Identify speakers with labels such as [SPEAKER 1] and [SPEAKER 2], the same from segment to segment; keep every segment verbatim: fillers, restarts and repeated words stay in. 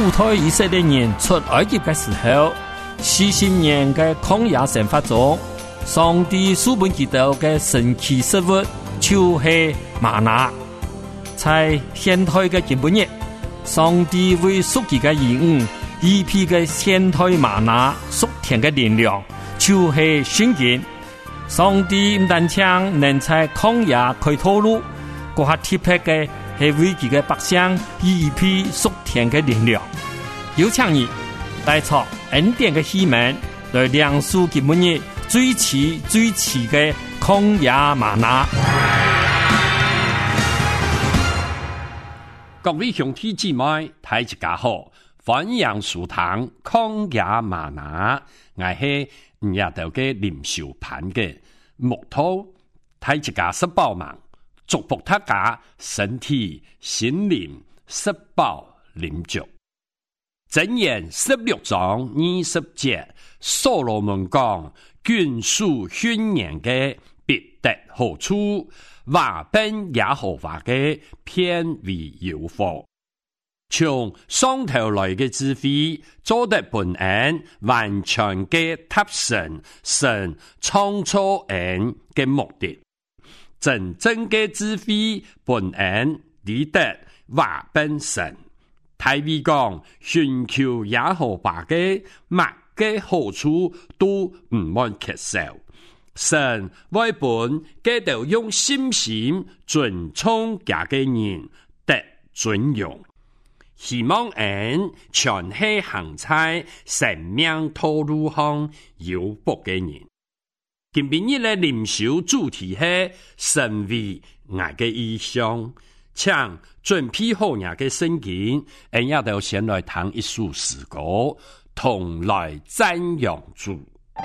[SPEAKER 1] 主推以色列人出埃及的时候，四十年的曠野生活中，上帝赐本基督的神奇食物就是玛拿。在现代的今日，上帝为属己的兒女預備嘅現代瑪拿屬天嘅力量，就是聖經。上帝唔單止能在曠野開道路，嗰下特別嘅係為佢嘅百姓預備屬天嘅力量。有請你帶出恩典嘅希望，來亮出今日最遲最遲嘅曠野瑪拿。
[SPEAKER 2] 各位兄弟姊妹，大家好，歡迎收聽曠野嗎哪，我係唔也到嘅靈修班嘅木頭，大家食飽嗎？祝福大家身體心靈食飽靈足。箴言十六章二十節，所羅門講：眷屬訓言嘅必得好處。話本耶和華嘅偏為有福，從上頭來嘅智慧，做得本恩完全嘅踏實，神創造人嘅目的。真正嘅智慧本恩理得話本神，大衛講尋求耶和華嘅乜嘅好處都唔滿缺少。神為本基督用心心尊崇家嘅人得尊榮，希望人全係行在生命道路上有福嘅人。今日嘅靈修主題係神為我嘅意象，請準備好我嘅聖經，人也都先來聽一首詩歌，同來讚揚主。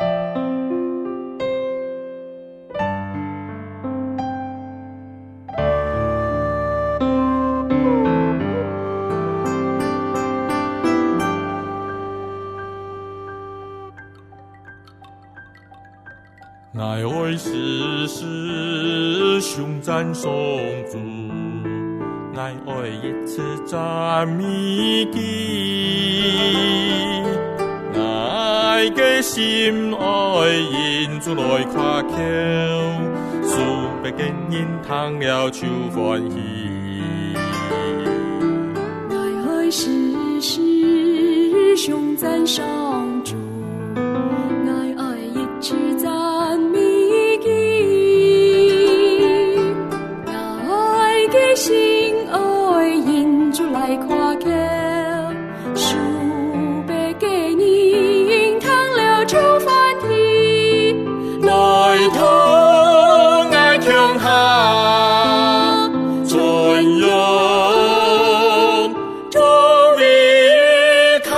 [SPEAKER 3] 愛愛時時胸讚頌主，愛愛一次讚美基，愛嘅心愛因主來誇口，數百嘅人聽了就歡喜。
[SPEAKER 4] 愛愛時時胸讚頌主，愛愛一次讚美心愛因主來誇口，數百個人聽了就歡喜。來同愛聽下尊榮主為開。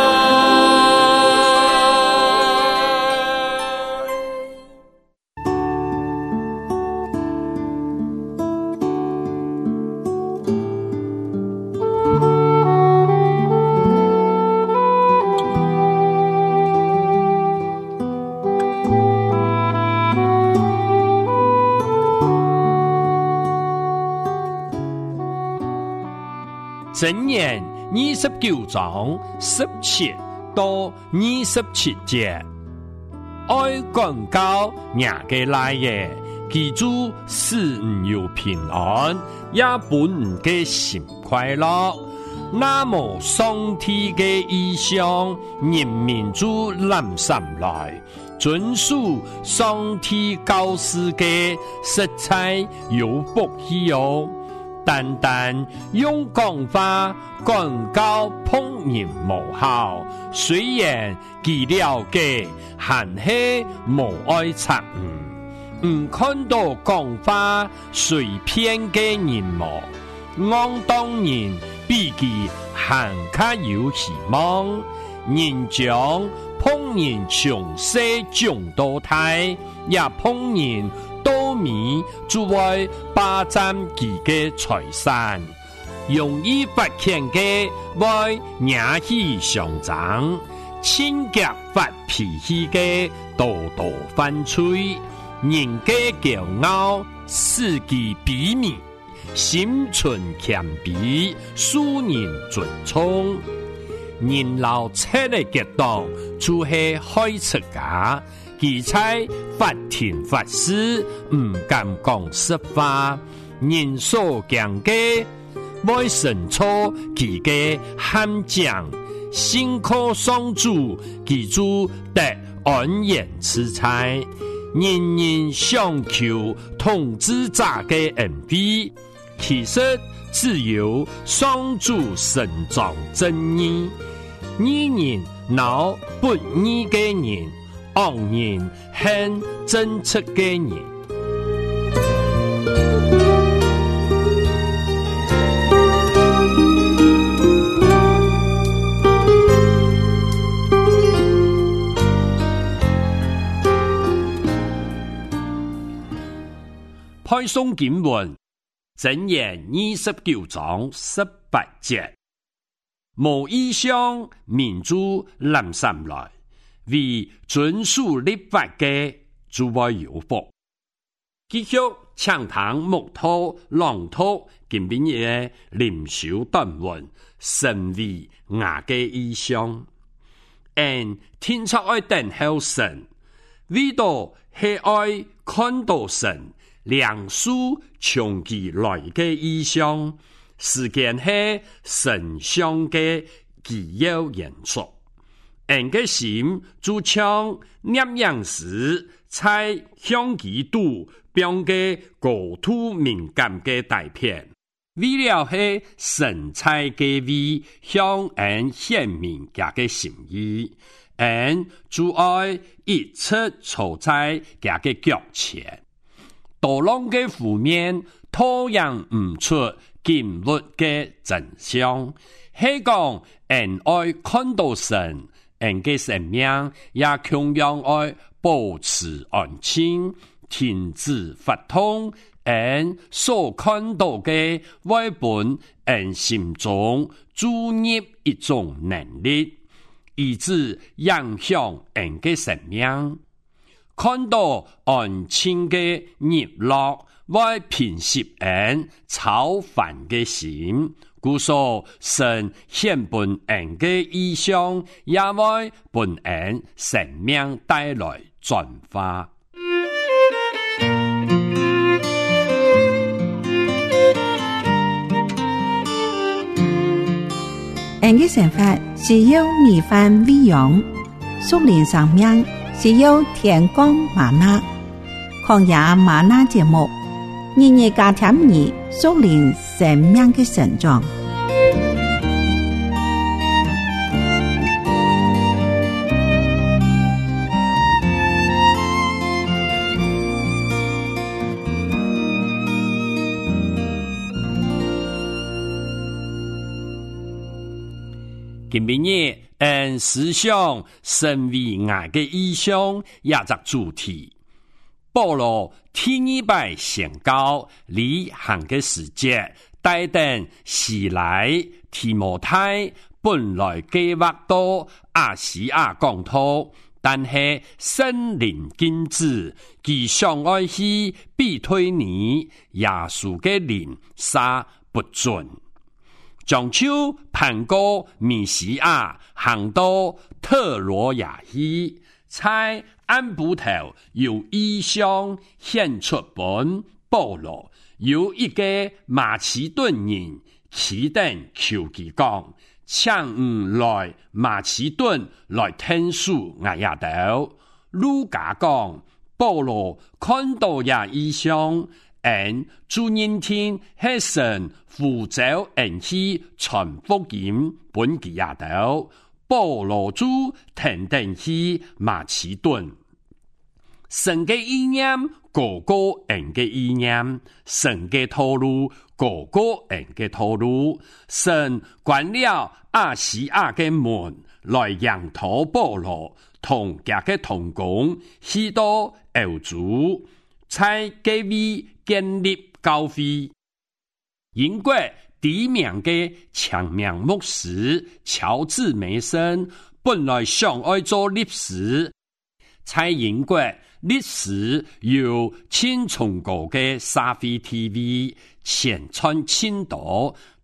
[SPEAKER 2] 箴言二十九章十七到二十七節，愛管教人嘅來耶，記住使唔有平安，也本唔嘅心快樂。那麼上帝嘅意象，人民主臨上來，遵守上帝教示嘅實在有福氣哦。單單用講法管教碰人無效，雖然佢了解，還是無愛參與。唔看到講法隨便嘅人無，我當然比佢還較有希望。人將碰人從小長到大，也碰人多米就為霸佔佢嘅財產，容易發現嘅為惹起上漲，性格發脾氣嘅多多犯罪，人嘅驕傲使其卑微，心存謙卑，恕人尊崇。 人老车的激动，就係開出家。佢在法庭發誓，唔敢講實話，人所講嘅，會神錯佢嘅喊講，信靠上主，佢就得安然自在。人人想求統治者嘅恩惠，其實只有上主伸張正義。義人鬧不義嘅人，惡人恨真實嘅人。派送經文，箴言二十九章十八節。無異象，民主臨上來，為遵守律法嘅就會有福。繼續暢談木頭朗讀今晡日嘅靈修短文，神為雅嘅異象。因天策愛等候神，為到係愛看到神。兩書長期來嘅異象，時間係神像嘅奇妙演出。人嘅心就像念樣時，在向基督標嘅高度敏感嘅大片，為了係神在嘅位向人顯明家嘅心意，人就愛一直坐在家嘅腳前。道路嘅負面拖揚唔出今日嘅真相，係講人愛看到神，人嘅生命也同樣愛保持安靜，停止發痛，人所看到嘅會本人心中注入一種能力，以致影響人嘅生命。看到安靜嘅日落，會平息人操煩嘅心，故所神獻本人嘅異象，也會本人生命帶來轉化。
[SPEAKER 5] 人嘅想法是要米飯餵養，屬靈生命是由天光瑪納，曠野嗎哪節目，日日加添你屬靈生命嘅成長。
[SPEAKER 2] 今晡日按思想神為愛嘅異象也隻主題，保羅第二擺宣告旅行嘅時節，帶等時來提摩太本來計劃到亞細亞講道，但係聖靈禁止，佢想愛去庇推尼，耶穌嘅靈殺不准。將手攀過米西亞，行到特羅亞去，在安布頭有異象顯出本保羅，有一個馬其頓人起等求其講，請唔來馬其頓來聽書亞亞道。路加講保羅看到也異象。人主人聽係神呼召人去傳福音本基亞道，保羅主停定去馬其頓。神嘅意念個個人嘅意念，神嘅道路個個人嘅道路。神關了亞細亞嘅門，來讓土保羅同家嘅同工去到歐洲，在基位建立教會。英國知名嘅長命牧師喬治梅森本來想愛做律師，在英國律師由青松國嘅社會 T V 宣傳青島，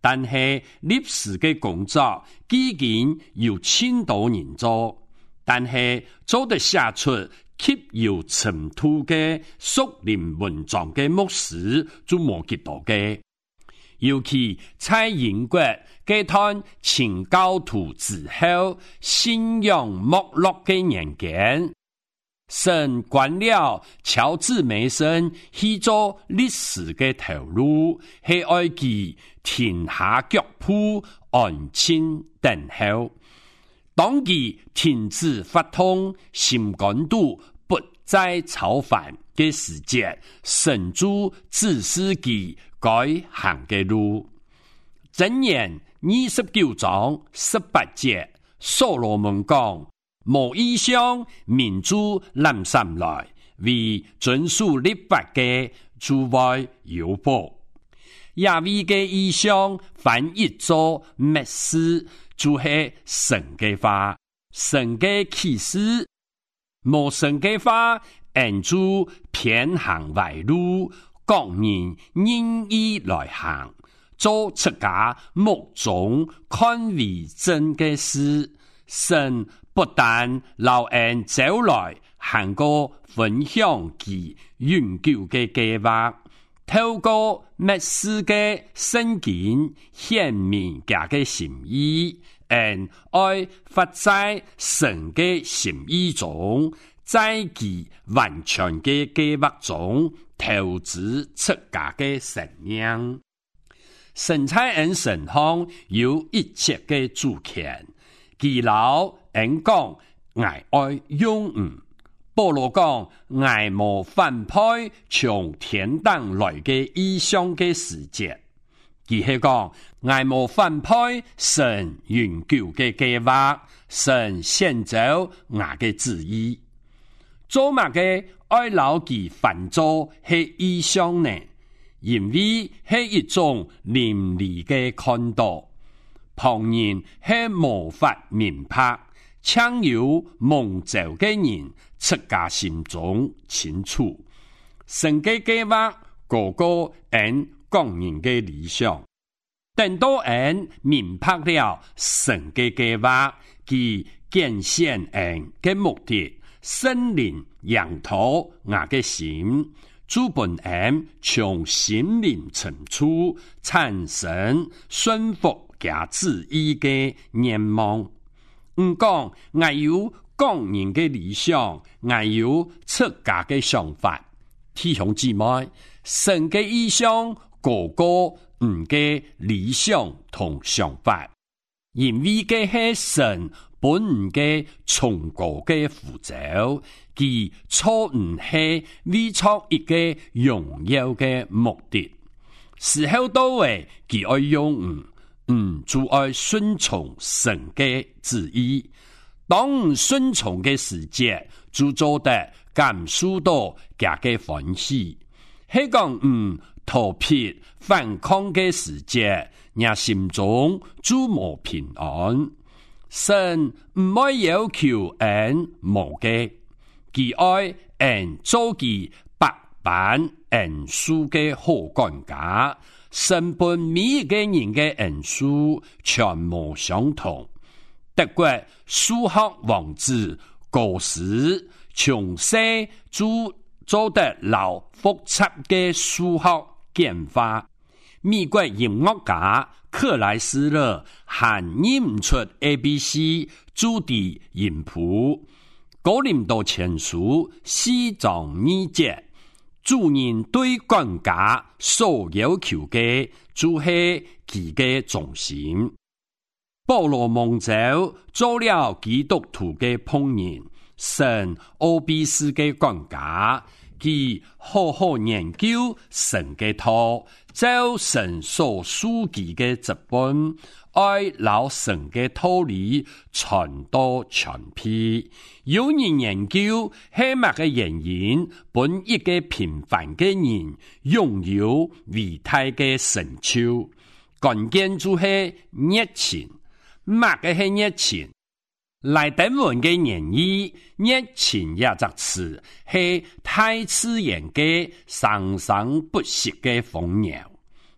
[SPEAKER 2] 但是历史嘅工作已經有千多人做，但是做得寫出極有程度嘅屬靈文章嘅牧師就冇幾多嘅。尤其在英國嘅段清教徒之後信仰沒落嘅年間，神關了喬治梅森去做歷史嘅頭路，係愛佢停下腳步安靜等候。當佢停止發痛，心肝度不再操煩嘅時節，神主指示佢該行嘅路。箴言二十九章十八節，所羅門講：無異象，民主臨上來，為遵守律法嘅主外有報。亞威嘅異象翻譯做默示，就係神嘅話，神嘅啟示。無神嘅話，人就偏行歪路，各人任意來行，做出家目中看為真嘅事。神不但留人走來，行過分享其永久嘅計劃，透過默示嘅聖經顯明家嘅心意，人愛發在神嘅心意中，在其完全嘅計劃中投資出家嘅生命。神在人身上有一切嘅主權，基老人講愛愛永遠，保羅講愛無反派從天堂來嘅異象嘅世界，佢係講愛無反派神永久嘅計劃，神先走愛嘅旨意。做乜嘅愛老其犯做係異象呢？因為係一種靈裡嘅看到，旁人係無法明白，強有蒙召嘅人出家心中清楚。神嘅計劃個個人個人嘅理想，等到人明白了神嘅計劃，其見現人嘅目的，聖靈養土我嘅心，主本人從心靈深處產生順服加旨意嘅願望。唔講我有個人嘅理想，我有出家嘅想法。弟兄姊妹，神嘅意向個個唔嘅理想同想法，因為嘅係神本嘅崇高嘅呼召，其錯唔係為錯一個榮耀嘅目的。時候到位，佢愛用唔唔就愛順從神嘅旨意。當順從嘅時節，就做得感受到家嘅歡喜。係講唔逃避反抗嘅時節，人心中就冇平安。神唔愛要求人無嘅，佢愛人做其百般恩賜嘅好管家。神本每一個人嘅恩賜全無相同。德國數學王子高斯從細就做得老複雜嘅數學簡化。美國音樂家克萊斯勒還認出 A B C 主的音譜。哥林多前書四章二節，主人對管家所要求嘅就係佢嘅忠心。保羅蒙召做了基督徒嘅僕人，神奧比斯嘅管家，佢好好研究神嘅道，照神所書記嘅職本，愛老神嘅道理傳到全篇。有人研究係乜嘅原因，本一個平凡嘅人擁有偉大嘅成就，關鍵就係熱情。乜嘅係熱情？來德文嘅原意，熱情也則詞係太自然嘅生生不息嘅豐饒。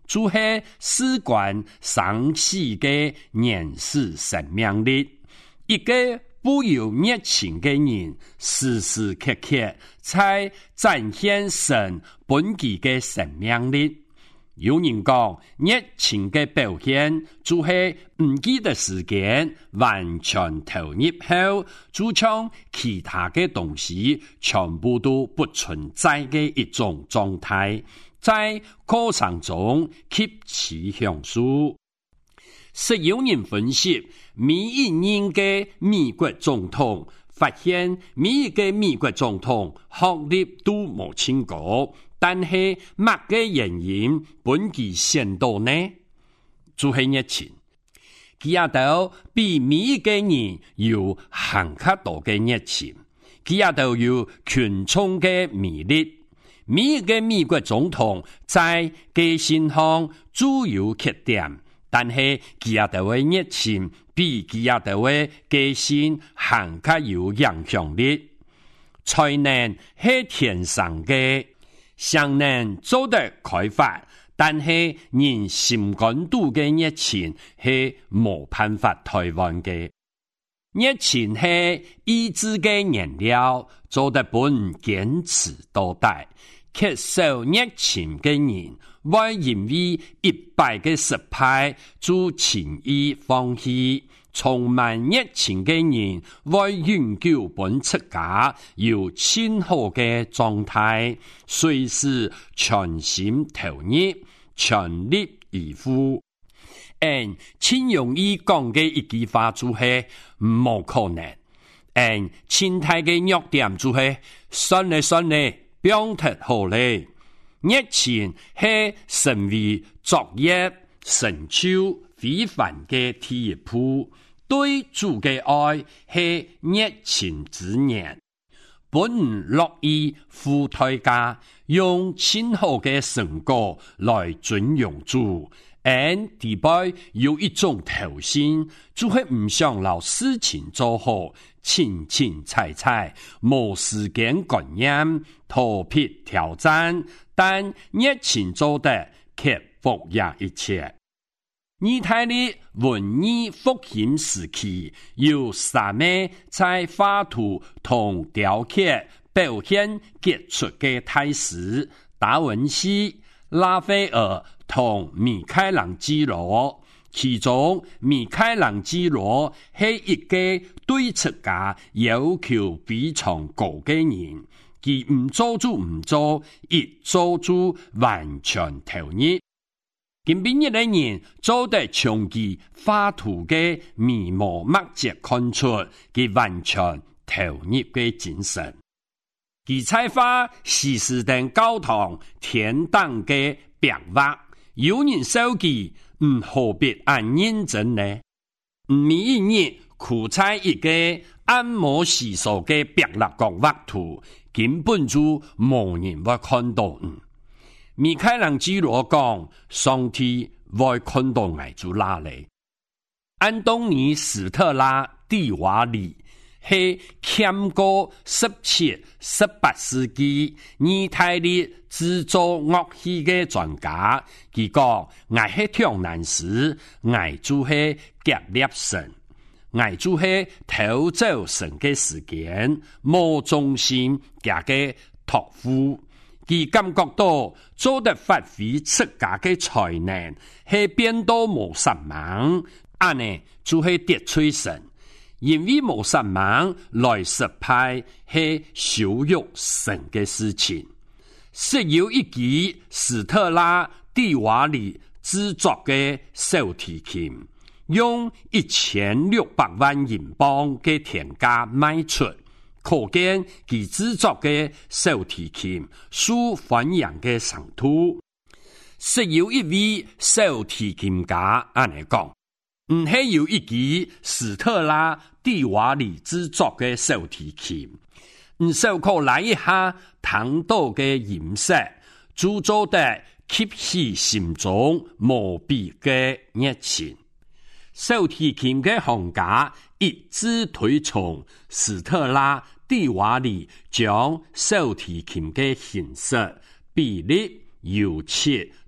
[SPEAKER 2] 就是事關生死嘅原始生命力。一個富有熱情嘅人，時時刻刻在展現神本己嘅生命力。有人講，熱情嘅表現就是唔記得時間，完全投入後，就將其他嘅東西全部都不存在嘅一種狀態，在過程中吸取享受。實有人分析，每一年嘅美國總統發現，每一個美國總統學歷都冇清高。但係乜嘅原因本其顯到呢？就是熱情，佢也都比每一個人有更加多嘅熱情，佢也都有群眾嘅魅力。每一個美國總統在個性上都有缺點，但係佢也都會熱情，比佢也都會個性更加有影響力。才能係天生嘅。尚能做得開發，但係人心肝肚嘅熱情係冇辦法台灣嘅。熱情係意志嘅燃料，做得本堅持到底。缺少熱情嘅人，會因為一敗嘅失敗就輕易放棄。充滿熱情嘅人，會永久本出家，有親好嘅狀態，隨時全心投入，全力以赴。嗯，輕容易講嘅一句話就係冇可能。嗯，心態嘅弱點就係算咧算咧，表達好咧。熱情係成為作業成就非凡嘅第一步。對主嘅愛係熱情之年，本樂意付代價，用親好嘅成果來尊榮主。而第八有一種頭先，就係唔想留事情做好，清清彩彩，冇時間感染，逃避挑戰，但熱情做得卻服壓一切。意大利文藝復興時期，有三位在畫圖同雕刻表現傑出嘅大師：達文西、拉斐爾同米開朗基羅。其中米開朗基羅係一個對出家要求非常高嘅人，佢唔做就唔做，一做就完全投入。近邊一個人做得從其畫圖嘅眉毛墨跡看出佢完全投入嘅精神。佢採畫西斯丁教堂天堂嘅壁畫，有人說佢唔何必按認真呢？每一日苦在一個按摩洗手嘅壁畫講畫圖，根本就冇人會看到。嗯米開朗基羅講，上帝會看到我就哪裡。安東尼史特拉蒂瓦里係欠過十七、十八世紀意大利製作樂器嘅專家。佢講，我係挑難時，我就係夾獵神，我就係偷走神嘅時間，冇中心夾嘅託付。佢感覺到做得發揮出家嘅才能，係變到冇失望，安呢就係得罪神，因為冇失望來失敗係羞辱神嘅事情。是有一支史特拉蒂瓦里製作嘅小提琴，用一千六百萬英鎊嘅天價賣出。可見其製作嘅小提琴受歡迎嘅程度，是有一位小提琴家按嚟講，唔係有一支史特拉蒂瓦里製作嘅小提琴，唔受可來一下聽到嘅音色，就做得吸起心中無比嘅熱情。小提琴嘅行家一直推崇史特拉蒂瓦里將小提琴嘅形式、比例、油漆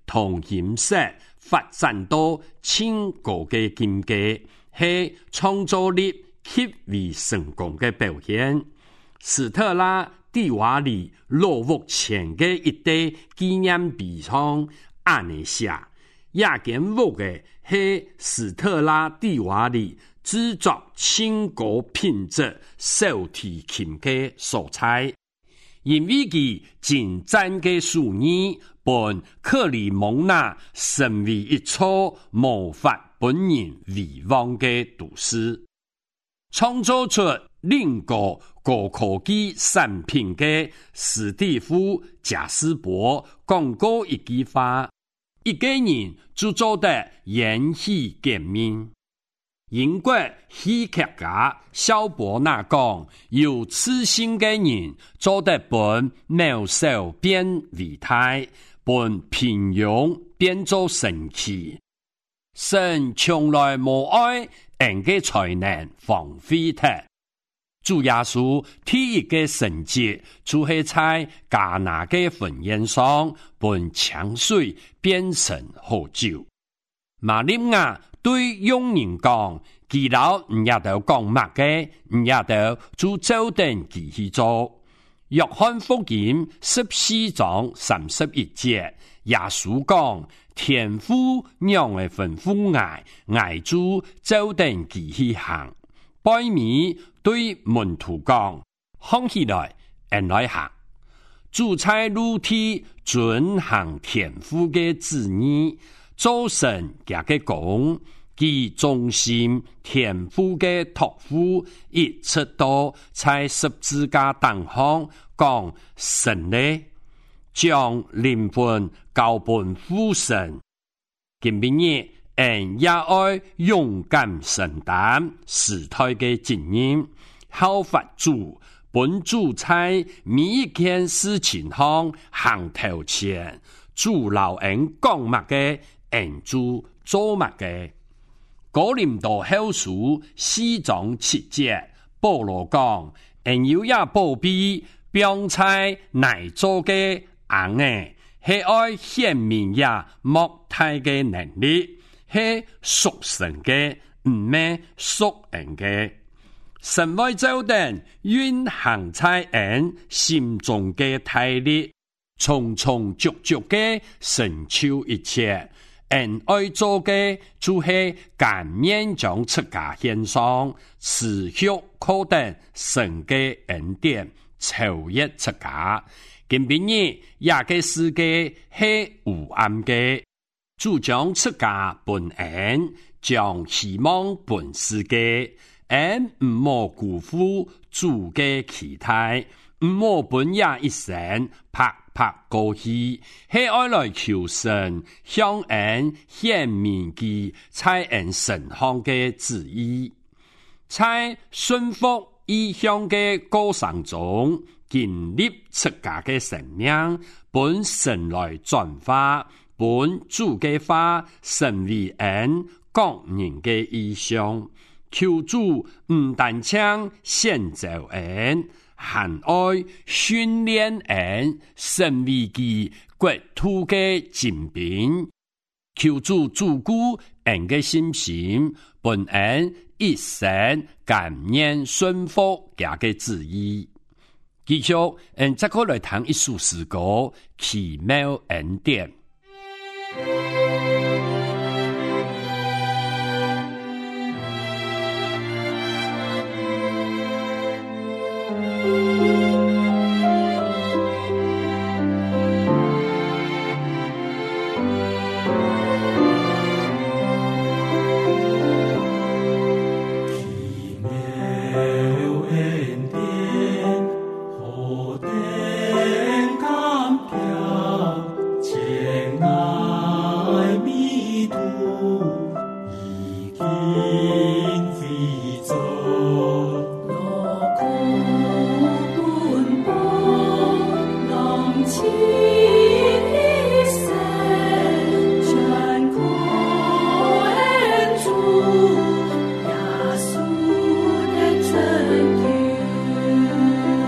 [SPEAKER 2] 同形式發展到千個嘅境界，係創造力極為成功嘅表現。史特拉蒂瓦里落幕前嘅一代紀念碑上，按呢寫，亞見幕嘅係史特拉蒂瓦里製作千個品質小提琴嘅素材，因為佢精湛嘅數字，本克里蒙娜成為一座無法本人遺忘嘅都市，創造出另個高科技產品嘅史蒂夫賈斯伯講過一句話：一個人就做得延續革命。英國戲劇家蕭伯納講，有自信嘅人做得本渺小變偉大，本平庸變做神奇。神從來無愛人嘅才能荒廢它。主耶穌第一個神蹟，就係在迦拿嘅婚宴上，本清水變成好酒。瑪利亞對傭人講：基佬唔也得講乜嘅，唔也得就照定佢去做。約翰福音十四章三十一節，耶穌講：天父讓我吩咐我，我就照定佢去行。拜米對門徒講：看起來，人來行。主在路體遵行天父嘅旨意，做神家嘅工。其中心天父嘅託付，一直到在十字架當行講神呢，將靈魂交本父神。今日人也愛勇敢承擔時代嘅責任，效法主，本主在每一件事情上行頭前，主老人講乜嘅，人就做乜嘅。哥林多後書四章七節，保羅講：人有也寶貝，標在內做嘅硬嘅，係愛顯明也莫大嘅能力，係屬神嘅，唔係屬人嘅。神為造人運行在人心中嘅大力，充充足足嘅成就一切。人愛做嘅就係甘願將自家獻上，持續確定神嘅恩典，超越自家。今日也嘅世界係有暗嘅，主將自家本恩，將希望本世界，人唔莫辜負主嘅期待，唔莫本也一生拍拍過去，係愛來求神向人顯明其在人身上嘅旨意，在順服意向嘅過程中，建立自家嘅生命，本神來轉化，本主嘅話成為人各人嘅意向，求主唔單將先造人。含愛訓練人，成為其國土嘅精兵，求主照顧人嘅心情，本人一生甘願順服家嘅旨意。繼續，嗯，再過來談一首詩歌，奇妙恩典。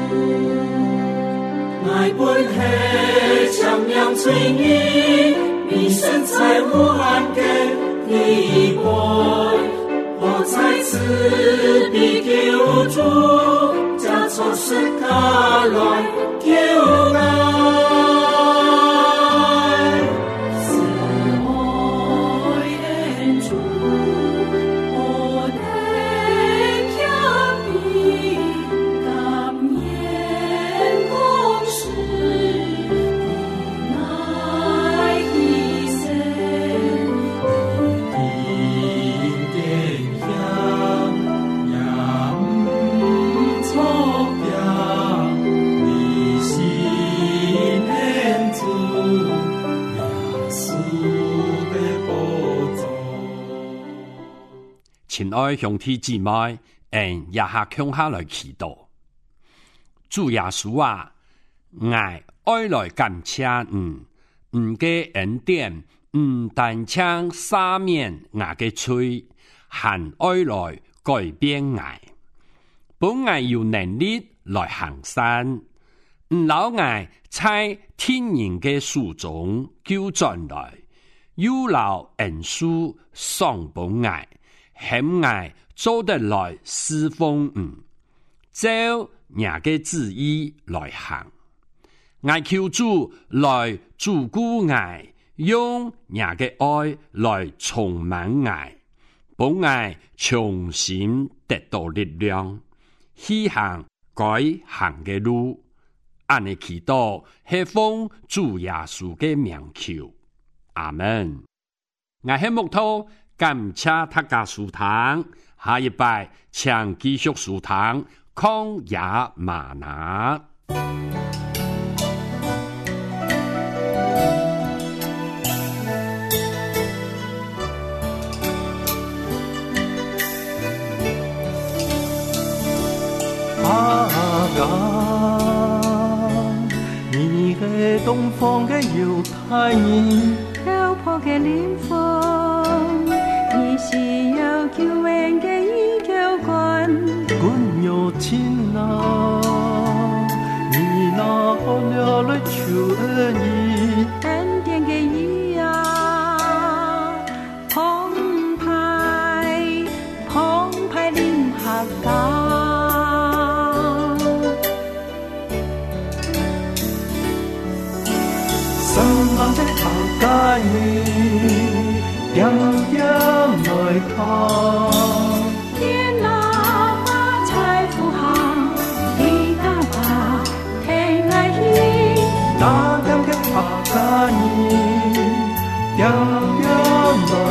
[SPEAKER 4] 愛本係長養隨意。
[SPEAKER 6] 你身在无限嘅地位，我在此必救主，加措施他來救愛，是愛恩主，我的強臂感念公事，你愛一生一點香呀錯表你心念主耶穌的寶座。
[SPEAKER 2] 親愛兄弟姊妹，俺也下向下來祈禱。主耶穌啊，愛愛來感謝你，你嘅恩典唔單槍赦免我嘅罪，還愛來改變我，本我有能力來行善，唔老我在天然嘅樹中救轉來，又留恩書上本我，險我做得來侍奉你，照你嘅旨意來行。我求主來照顧我，用你嘅愛來充滿我，幫我重新得到力量，去行該行嘅路。按你祈禱，係奉主耶穌嘅名求，阿門。我係木頭，感謝大家收聽，下一拜請繼續收聽曠野嗎哪。
[SPEAKER 6] 阿哥，你係東方嘅猶太人，
[SPEAKER 4] 漂泊嘅靈魂，你是有救恩嘅依靠冠，
[SPEAKER 6] 君有情啊，你那好了來求恩義，
[SPEAKER 4] 恩典嘅意啊，澎湃澎湃臨下港。
[SPEAKER 6] 愛你點點來看，
[SPEAKER 4] 天哪把財富行，你大把聽愛意，
[SPEAKER 6] 那點嘅客家人點點來